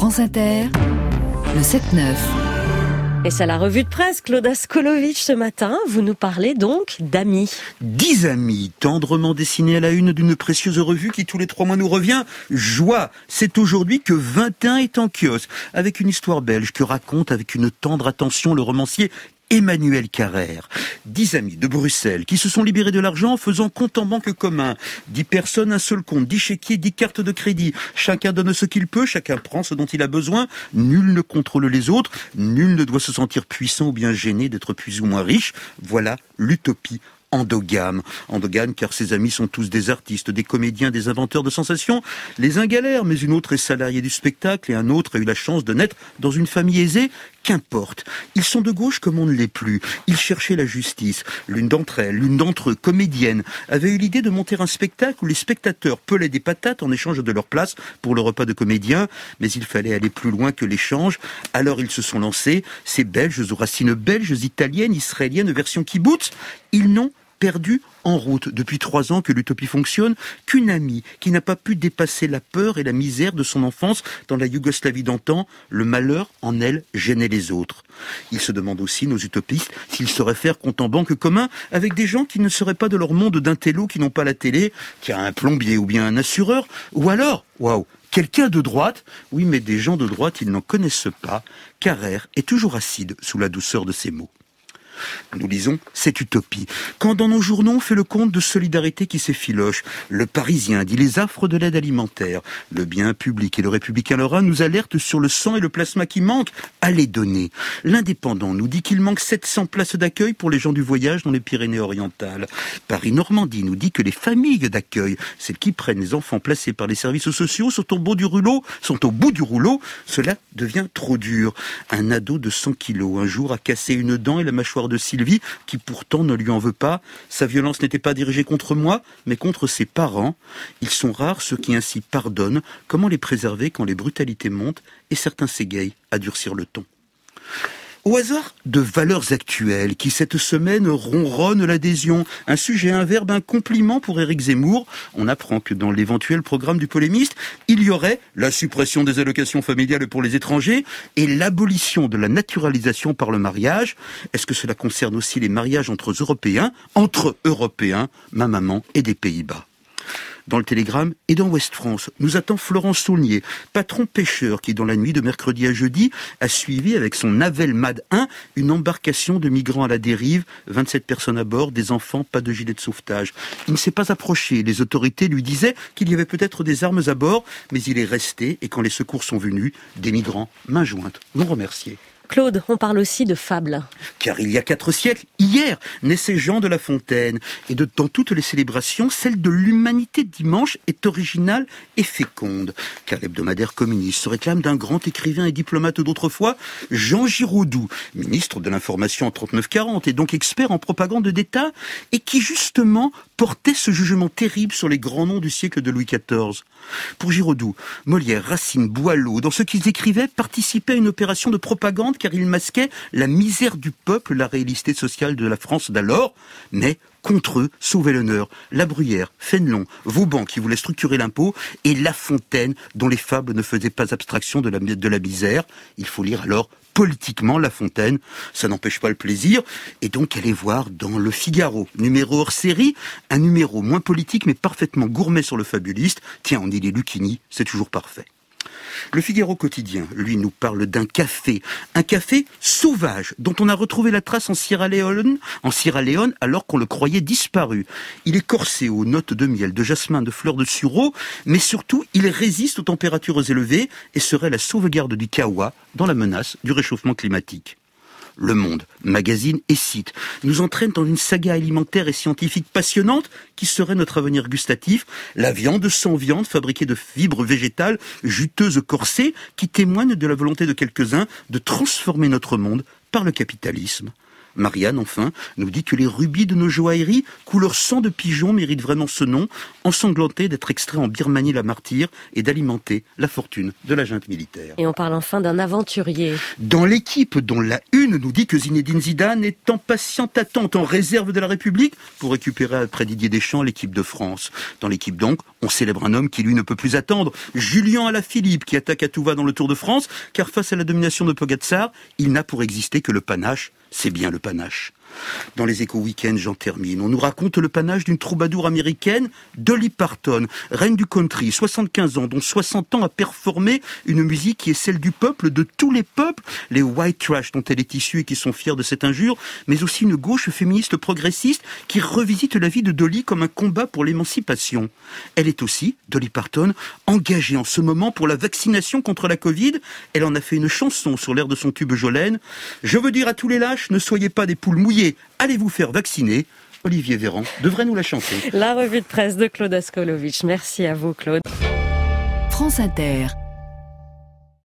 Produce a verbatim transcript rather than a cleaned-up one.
France Inter, le sept neuf. Et c'est la revue de presse, Claude Askolovitch, ce matin. Vous nous parlez donc d'amis. Dix amis, tendrement dessinés à la une d'une précieuse revue qui tous les trois mois nous revient. Joie, c'est aujourd'hui que vingt et un est en kiosque, avec une histoire belge que raconte avec une tendre attention le romancier Emmanuel Carrère. Dix amis de Bruxelles qui se sont libérés de l'argent en faisant compte en banque commun. Dix personnes, un seul compte, dix chéquiers, dix cartes de crédit. Chacun donne ce qu'il peut, chacun prend ce dont il a besoin. Nul ne contrôle les autres. Nul ne doit se sentir puissant ou bien gêné d'être plus ou moins riche. Voilà l'utopie endogame. Endogame car ses amis sont tous des artistes, des comédiens, des inventeurs de sensations. Les uns galèrent, mais une autre est salariée du spectacle et un autre a eu la chance de naître dans une famille aisée. Qu'importe. Ils sont de gauche comme on ne l'est plus. Ils cherchaient la justice. L'une d'entre elles, l'une d'entre eux, comédienne, avait eu l'idée de monter un spectacle où les spectateurs pelaient des patates en échange de leur place pour le repas de comédien. Mais il fallait aller plus loin que l'échange. Alors ils se sont lancés. Ces Belges aux racines belges, italiennes, israéliennes, version kibbutz, ils n'ont perdu en route depuis trois ans que l'utopie fonctionne, qu'une amie qui n'a pas pu dépasser la peur et la misère de son enfance dans la Yougoslavie d'antan, le malheur en elle gênait les autres. Ils se demandent aussi, nos utopistes, s'ils sauraient faire compte en banque commun avec des gens qui ne seraient pas de leur monde d'intello, qui n'ont pas la télé, qui a un plombier ou bien un assureur, ou alors, waouh, quelqu'un de droite. Oui, mais des gens de droite, ils n'en connaissent pas. Carrère est toujours acide sous la douceur de ses mots. Nous lisons cette utopie. Quand dans nos journaux on fait le compte de solidarité qui s'effiloche, le Parisien dit les affres de l'aide alimentaire, le bien public et le Républicain Lorrain nous alertent sur le sang et le plasma qui manquent à les donner. L'Indépendant nous dit qu'il manque sept cents places d'accueil pour les gens du voyage dans les Pyrénées-Orientales. Paris-Normandie nous dit que les familles d'accueil, celles qui prennent les enfants placés par les services sociaux, sont au bout du rouleau, sont au bout du rouleau. Cela devient trop dur. Un ado de cent kilos un jour a cassé une dent et la mâchoire de Sylvie, qui pourtant ne lui en veut pas. Sa violence n'était pas dirigée contre moi, mais contre ses parents. Ils sont rares ceux qui ainsi pardonnent. Comment les préserver quand les brutalités montent et certains s'égayent à durcir le ton? Au hasard de valeurs actuelles qui cette semaine ronronnent l'adhésion, un sujet, un verbe, un compliment pour Éric Zemmour. On apprend que dans l'éventuel programme du polémiste, il y aurait la suppression des allocations familiales pour les étrangers et l'abolition de la naturalisation par le mariage. Est-ce que cela concerne aussi les mariages entre Européens, entre Européens, ma maman et des Pays-Bas? Dans le Télégramme et dans Ouest France, nous attend Florent Saulnier, patron pêcheur qui, dans la nuit de mercredi à jeudi, a suivi avec son Navel Mad un une embarcation de migrants à la dérive, vingt-sept personnes à bord, des enfants, pas de gilet de sauvetage. Il ne s'est pas approché, les autorités lui disaient qu'il y avait peut-être des armes à bord, mais il est resté et quand les secours sont venus, des migrants, main jointe, l'ont remercié. Claude, on parle aussi de fables. Car il y a quatre siècles, hier, naissait Jean de La Fontaine. Et de, dans toutes les célébrations, celle de l'humanité dimanche est originale et féconde. Car l'hebdomadaire communiste se réclame d'un grand écrivain et diplomate d'autrefois, Jean Giraudoux, ministre de l'Information en trente-neuf quarante et donc expert en propagande d'État, et qui justement portait ce jugement terrible sur les grands noms du siècle de Louis quatorze. Pour Giraudoux, Molière, Racine, Boileau, dans ce qu'ils écrivaient, participaient à une opération de propagande car ils masquaient la misère du peuple, la réalité sociale de la France d'alors, mais contre eux, Sauvé-l'honneur, La Bruyère, Fénelon, Vauban qui voulait structurer l'impôt, et La Fontaine, dont les fables ne faisaient pas abstraction de la, de la misère. Il faut lire alors politiquement La Fontaine, ça n'empêche pas le plaisir, et donc allez voir dans Le Figaro, numéro hors série, un numéro moins politique mais parfaitement gourmet sur le fabuliste. Tiens, on dit les Lucchini, c'est toujours parfait. Le Figaro quotidien, lui, nous parle d'un café, un café sauvage, dont on a retrouvé la trace en Sierra Leone, en Sierra Leone alors qu'on le croyait disparu. Il est corsé aux notes de miel, de jasmin, de fleurs de sureau, mais surtout, il résiste aux températures élevées et serait la sauvegarde du kawa dans la menace du réchauffement climatique. Le Monde, magazine et site, nous entraîne dans une saga alimentaire et scientifique passionnante qui serait notre avenir gustatif, la viande sans viande fabriquée de fibres végétales juteuses corsées qui témoignent de la volonté de quelques-uns de transformer notre monde par le capitalisme. Marianne, enfin, nous dit que les rubis de nos joailleries, couleur sang de pigeon, méritent vraiment ce nom, ensanglanté d'être extrait en Birmanie la martyre et d'alimenter la fortune de la junte militaire. Et on parle enfin d'un aventurier. Dans l'équipe dont la une nous dit que Zinedine Zidane est en patiente attente, en réserve de la République, pour récupérer après Didier Deschamps l'équipe de France. Dans l'équipe donc, on célèbre un homme qui lui ne peut plus attendre, Julien Alaphilippe, qui attaque à tout va dans le Tour de France, car face à la domination de Pogačar, il n'a pour exister que le panache. C'est bien le panache. Dans les échos week-end, j'en termine. On nous raconte le panache d'une troubadour américaine, Dolly Parton, reine du country, soixante-quinze ans, dont soixante ans à performer une musique qui est celle du peuple, de tous les peuples, les white trash dont elle est issue et qui sont fiers de cette injure, mais aussi une gauche féministe progressiste qui revisite la vie de Dolly comme un combat pour l'émancipation. Elle est aussi, Dolly Parton, engagée en ce moment pour la vaccination contre la Covid. Elle en a fait une chanson sur l'air de son tube Jolene. Je veux dire à tous les lâches, ne soyez pas des poules mouillées, allez vous faire vacciner. Olivier Véran devrait nous la chanter. La revue de presse de Claude Askolovitch. Merci à vous, Claude. France Inter.